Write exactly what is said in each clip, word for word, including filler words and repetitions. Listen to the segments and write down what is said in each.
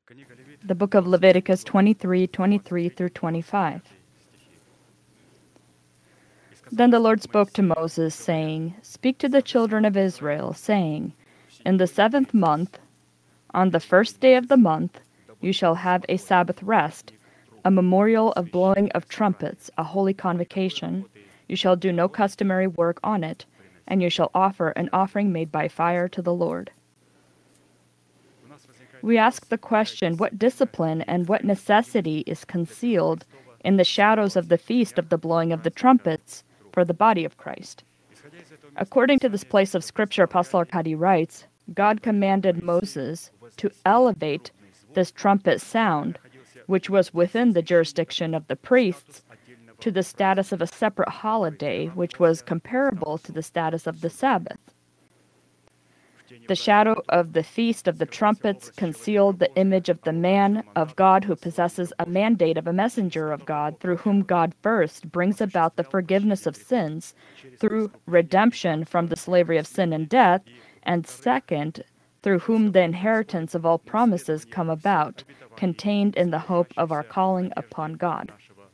The book of Leviticus twenty-three, twenty-three through twenty-five. Then the Lord spoke to Moses, saying, Speak to the children of Israel, saying, In the seventh month, on the first day of the month, you shall have a Sabbath rest, a memorial of blowing of trumpets, a holy convocation. You shall do no customary work on it, and you shall offer an offering made by fire to the Lord. We ask the question, what discipline and what necessity is concealed in the shadows of the feast of the blowing of the trumpets for the body of Christ? According to this place of Scripture, Apostle Arkady writes, God commanded Moses to elevate this trumpet sound, which was within the jurisdiction of the priests, to the status of a separate holiday, which was comparable to the status of the Sabbath. The shadow of the Feast of the Trumpets concealed the image of the man of God who possesses a mandate of a messenger of God, through whom God first brings about the forgiveness of sins through redemption from the slavery of sin and death, and second, through whom the inheritance of all promises come about, contained in the hope of our calling upon God.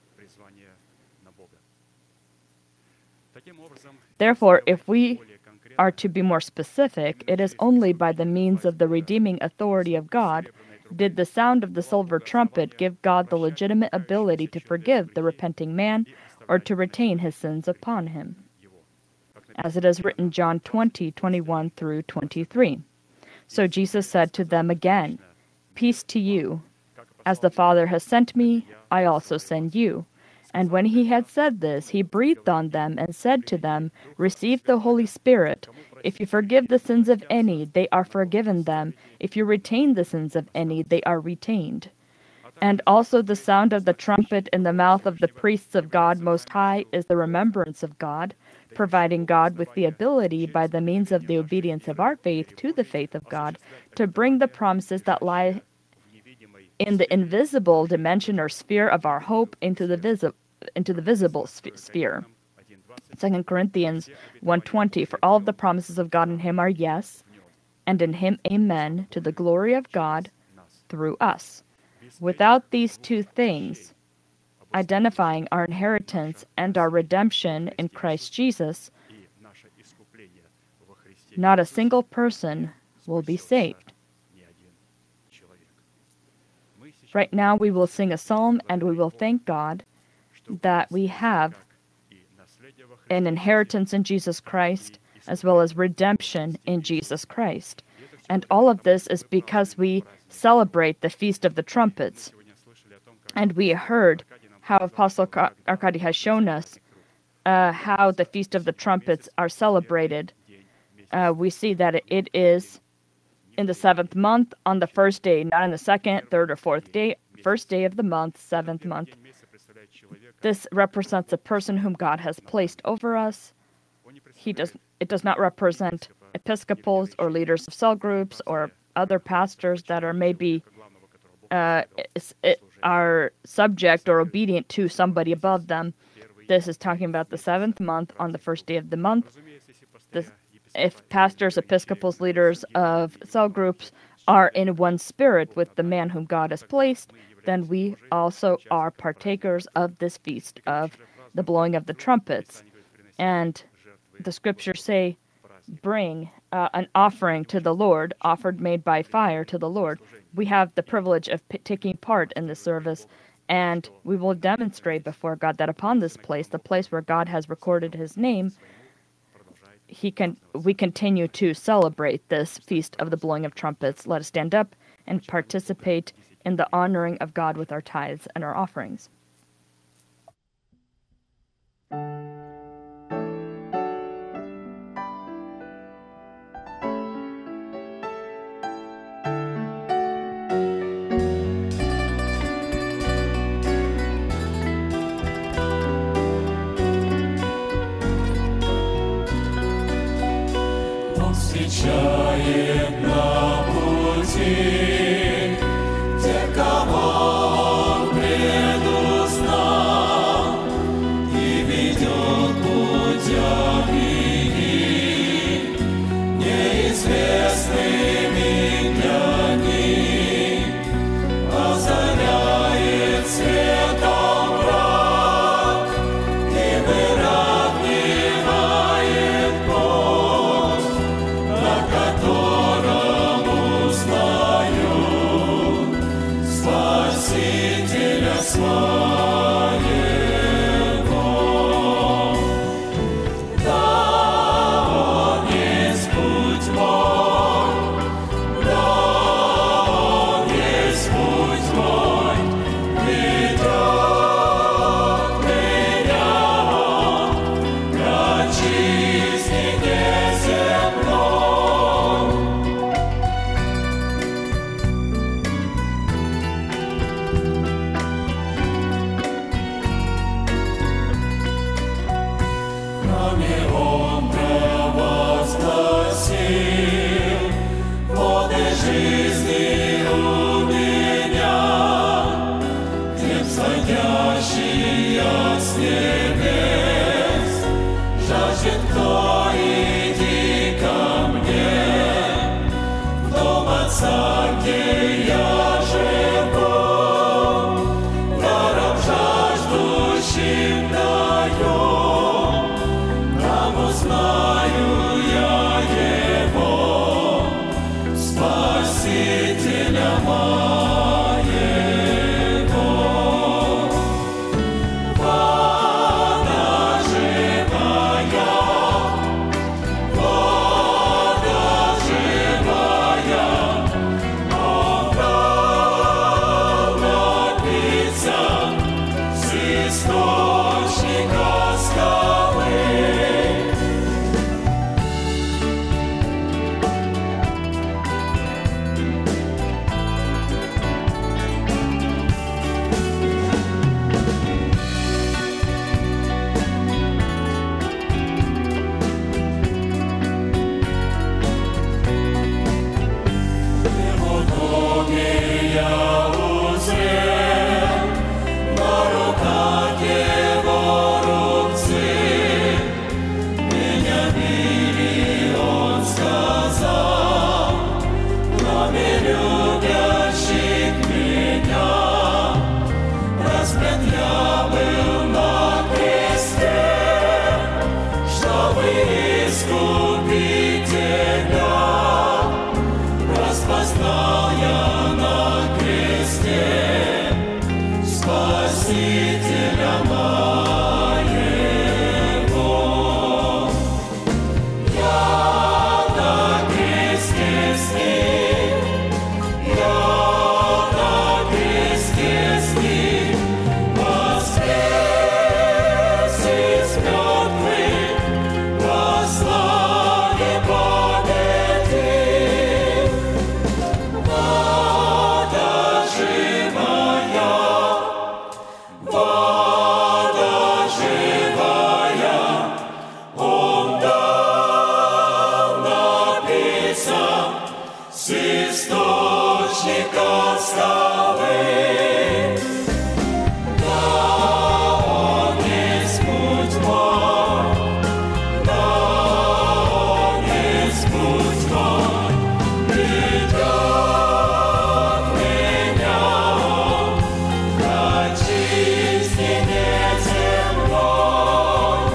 Therefore, if we are to be more specific, it is only by the means of the redeeming authority of God did the sound of the silver trumpet give God the legitimate ability to forgive the repenting man or to retain his sins upon him. As it is written, John twenty, twenty-one through twenty-three. So Jesus said to them again, Peace to you. As the Father has sent me, I also send you. And when he had said this, he breathed on them and said to them, Receive the Holy Spirit. If you forgive the sins of any, they are forgiven them. If you retain the sins of any, they are retained. And also the sound of the trumpet in the mouth of the priests of God Most High is the remembrance of God, providing God with the ability, by the means of the obedience of our faith to the faith of God, to bring the promises that lie in the invisible dimension or sphere of our hope into the visible into the visible sphere. Second Corinthians one twenty, for all of the promises of God in him are yes, and in him amen, to the glory of God through us. Without these two things, identifying our inheritance and our redemption in Christ Jesus, not a single person will be saved. Right now we will sing a psalm and we will thank God that we have an inheritance in Jesus Christ, as well as redemption in Jesus Christ. And all of this is because we celebrate the Feast of the Trumpets. And we heard how Apostle Arkady has shown us uh, how the Feast of the Trumpets are celebrated. Uh, we see that it is in the seventh month, on the first day, not in the second, third, or fourth day, first day of the month, seventh month. This represents a person whom God has placed over us. He does. It does not represent Episcopals or leaders of cell groups or other pastors that are maybe uh, are subject or obedient to somebody above them. This is talking about the seventh month on the first day of the month. This, if pastors, Episcopals, leaders of cell groups are in one spirit with the man whom God has placed, then we also are partakers of this feast of the blowing of the trumpets. And the scriptures say, bring uh, an offering to the Lord, offered made by fire to the Lord. We have the privilege of p- taking part in this service, and we will demonstrate before God that upon this place, the place where God has recorded his name, he can. we continue to celebrate this feast of the blowing of trumpets. Let us stand up and participate in the honoring of God with our tithes and our offerings. Встречает на пути тех, кого Он предузнал, и ведет путями их, неизвестными для них. глаза, где я живу, даром жаждущим даю, там узнаю я Его, Спасителя моего. Вода живая, вода живая, Он дал напиться с источника скалы. Его ноги я узрел, на руках Его рубцы. Меня били, Он сказал, кроме любящих меня, распят я был на кресте, чтобы искупить тебя. Распознал я на кресте Спасителя моего. Я на кресте с Ним, я на кресте с Ним, воскрес из мертвых, во славе победил. Вода живая, вода живая, Он дал напиться с источника скалы. Да, Он есть путь мой, да, Он есть путь мой, ведет меня Он к очистине земной.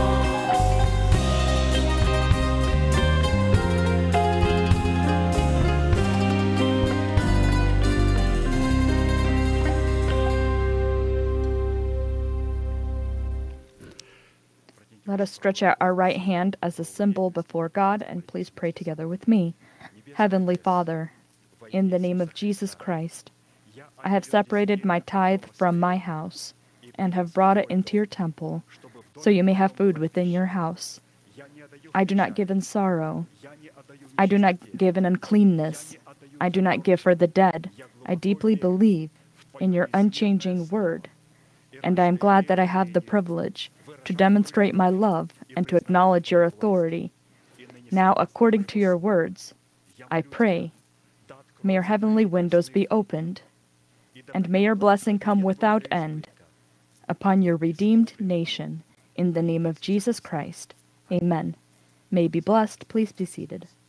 Let us stretch out our right hand as a symbol before God, and please pray together with me. Heavenly Father, in the name of Jesus Christ, I have separated my tithe from my house and have brought it into your temple, so you may have food within your house. I do not give in sorrow. I do not give in uncleanness. I do not give for the dead. I deeply believe in your unchanging word, and I am glad that I have the privilege to demonstrate my love and to acknowledge your authority. Now, according to your words, I pray, may your heavenly windows be opened, and may your blessing come without end upon your redeemed nation, in the name of Jesus Christ. Amen. May you be blessed. Please be seated.